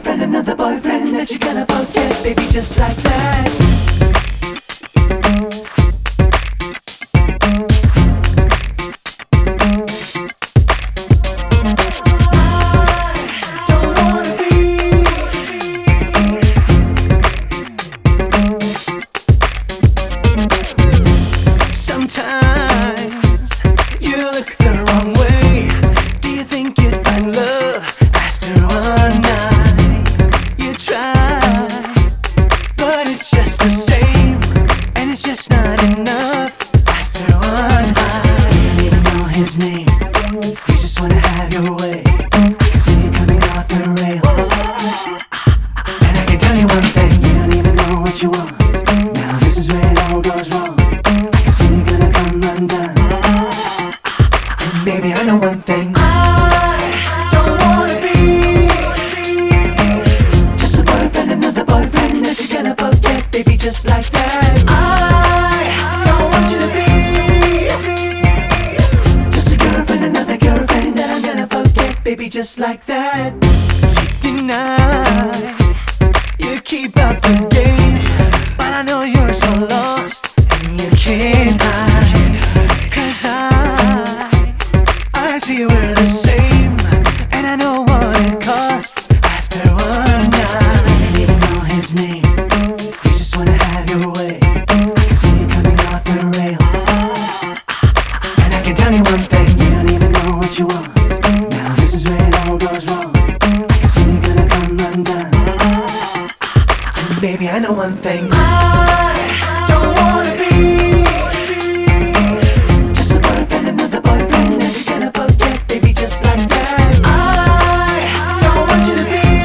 girlfriend, another boyfriend that you're gonna forget, baby, just like that. His name, you just wanna have your way. I can see you coming off the rails. And I can tell you one thing, you don't even know what you want. Now this is where it all goes wrong. I can see you gonna come undone. And baby, I know one thing, I don't wanna be just a boyfriend, another boyfriend that you're gonna forget, baby, just like that. I don't want you to be baby, just like that. You deny, you keep up the game, but I know you're so lost and you can't hide. 'Cause I see we're the same, and I know what it costs after one night. You don't even know his name, you just wanna have your way. I can see you coming off the rails. And I can tell you one thing, you don't even know what you want. Goes wrong. I can see you gonna come undone. Baby, I know one thing, I don't wanna be just a boyfriend, another boyfriend that you're gonna forget, baby, just like that. I don't want you to be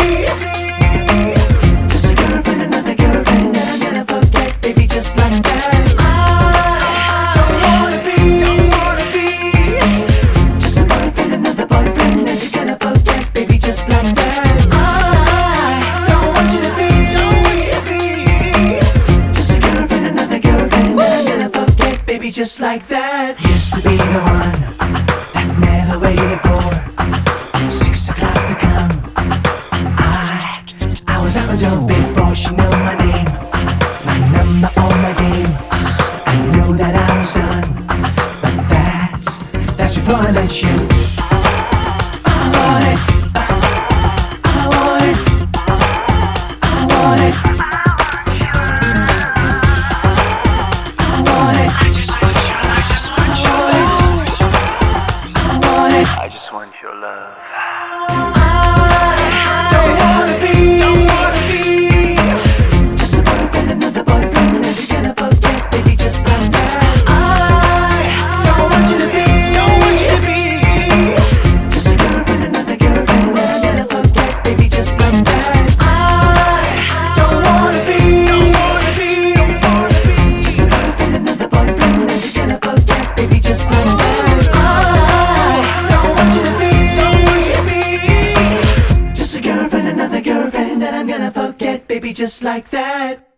just a girlfriend, another girlfriend that I'm gonna forget, baby, just like that. I don't wanna be just a boyfriend, another boyfriend that you're gonna forget, baby, just like that. I don't want you to be just a girlfriend, another girlfriend that I'm gonna forget, baby, just like that. Used to be the one that never waited for 6 o'clock to come. I was out the door before she knew my name, my number on my game. I knew that I was done, but that's before I let you. I want it. I just want your love. I don't wanna be just a boyfriend, another boyfriend that you're gonna forget, baby, just like that. I don't want you to be just a girlfriend, another girlfriend that I'm gonna forget, baby, just like that. I don't wanna be just a boyfriend, another boyfriend that you're gonna forget, baby, just like that. Just a girlfriend, another girlfriend that I'm gonna forget, baby, just like that.